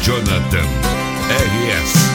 Jonathan RS.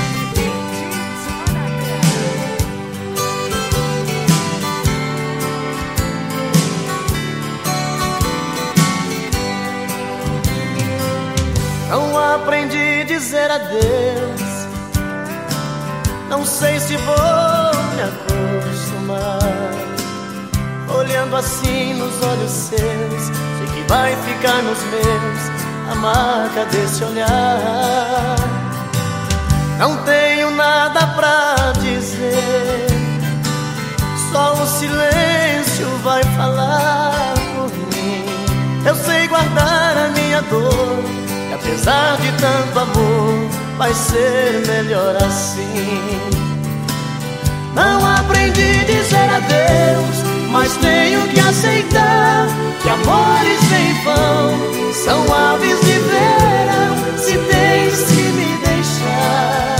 Não aprendi a dizer adeus. Não sei se vou me acostumar. Olhando assim nos olhos seus, sei que vai ficar nos meus a marca desse olhar. Não tenho nada pra dizer, só o silêncio vai falar por mim. Eu sei guardar a minha dor, e apesar de tanto amor, vai ser melhor assim. Não aprendi a dizer adeus, mas tenho que aceitar que amores vêm e vão, são aves de verão. Se tens que me deixar,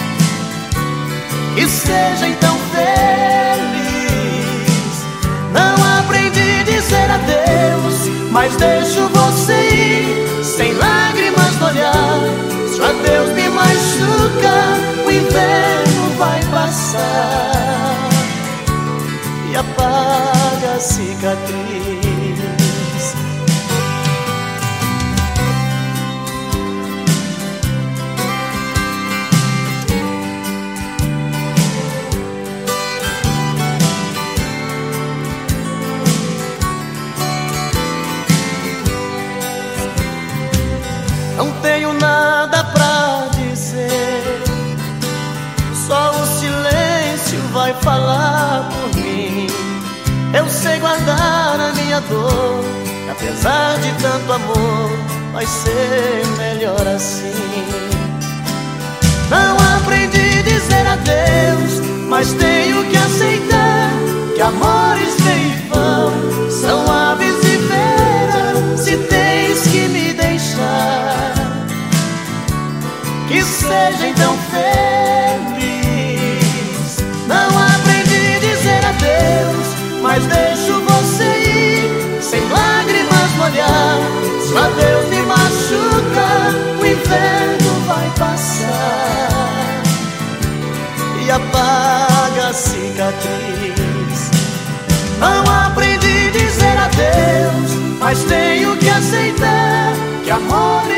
que seja então feliz. Não aprendi a dizer adeus, mas deixo você ir sem lágrimas no olhar. Se o adeus me machuca, o inverno vai passar e apaga a cicatriz. Não tenho nada pra dizer, só o silêncio vai falar por mim. Eu sei guardar a minha dor, e apesar de tanto amor, vai ser melhor assim. Não aprendi a dizer adeus, mas tenho que aceitar que amores vêm e vão, são aves de verão. Se tens que me deixar, que seja então feliz. Não aprendi a dizer adeus, mas deixo você ir sem lágrimas no olhar. Se o adeus me machuca, o inverno vai passar e apaga a cicatriz. Não aprendi a dizer adeus, mas tenho que aceitar que amor